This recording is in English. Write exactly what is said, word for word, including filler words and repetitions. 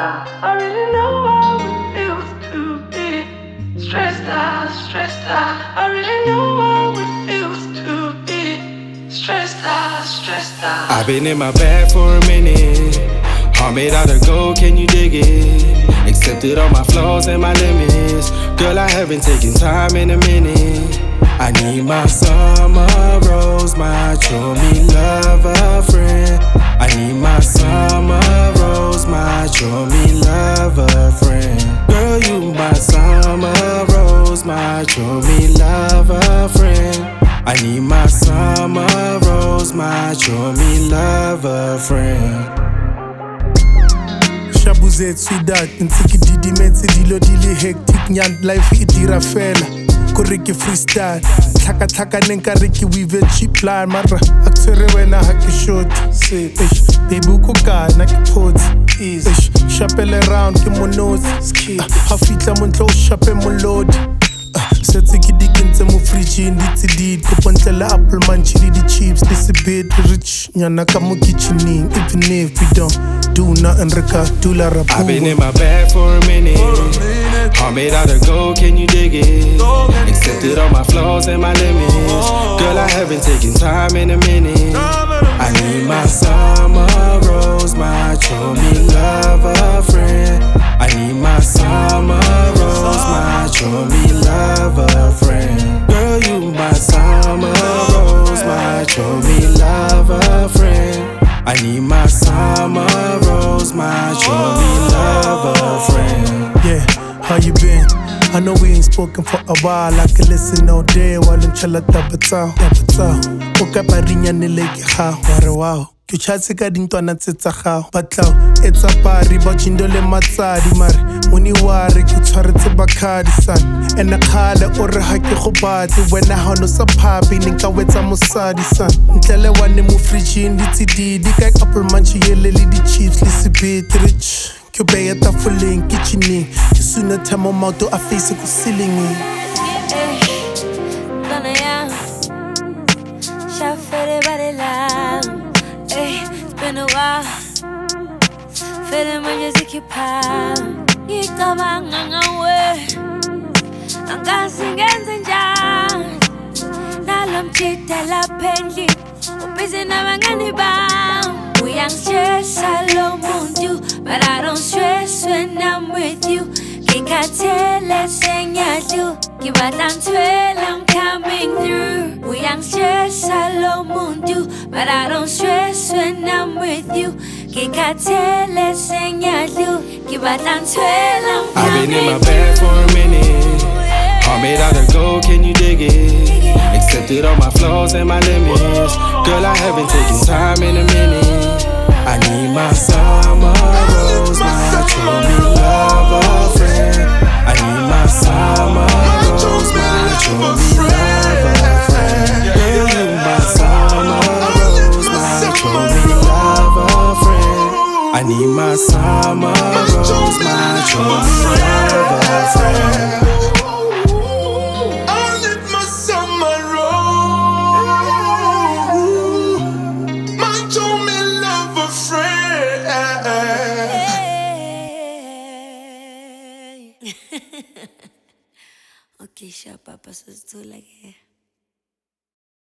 out. I really know how it feels to be stressed out, stressed out. I really know how it feels to be stressed out, stressed out. I've been in my bag for a minute. Heart made out of gold, can you dig it? Accepted all my flaws and my limits. Girl, I haven't taken time in a minute. I need my summer rose, my show me love a friend. I need my summer rose, my show me love a friend. Girl, you my summer rose, my show me love a friend. I need my summer rose, my show me love a friend. Shabuzet sweetheart, ntse ke didimetse dilo di le hectic nyan life e dira fela. Kore ke freestyle, tlhaka tlhakaneng ka re ke weave cheap line mara a tshwere wena ha ke short. Ish, baby ko kae na ke phots. Ish, shapele round ke mo nose. Ha fitla mo ntlo shape mo load. Setse ke dikentse mo fridge di tsidid ko pontlela apple manchi le di chips this a bit rich nyana ka mo kitchening even if we don't do nothing reka do la rap. I've been in my bag for a minute. Heart made out of gold, can you dig it? Accepted all my flaws and my limits. Girl, I haven't taken time in a minute. I need my summer rose, my show me love a friend. I need my summer rose, my show me love a friend. Girl, you my summer rose, my show me love a friend. I need my summer rose, my show me love a friend. Yeah, how you been? I know we ain't spoken for a while. I can listen all day while I'm chilla tapata, tapata. Oka parinya nileke ha, ware wow. Ke chatse ka dintwana tse tsa gago batlaw etsa pari ba jindole matsadi mare moni ware ke tshwaretse bakhadi san ena khale o re ha ke go batle wena ha no sa phapi ne nka wetsa mosadi san ntlele wane mo fridge di tsididi ka apple manchi yele le di chips le sibit rich ke beya tafoleng kitchening ke suna thamo mauto a face ko ceiling. It's been a while, feeling my music you power. You come on, I'm away. I'm dancing and enjoy. Now I'm cheating, la penly. I'm busy now, I'm gonna bound. We ain't stress, I love you, but I don't stress when I'm with you. Can't tell, let's sing ya do. Give a dance well, I'm coming through. We ain't stress, I love you, but I don't stress when I'm with you. Can't tell, let's sing ya do. Give a dance well, I'm coming through. I've been in my bag for a minute. Heart made out of gold, can you dig it? Accepted all my flaws and my limits. Girl, I haven't taken time in a minute. I need my summer rose, my show me love a friend. I need my summer rose, my show me love a friend. Girl, you my summer rose, my show me love a friend. I need my summer rose, my show me love a friend. Okay, sure, Papa, so it's too like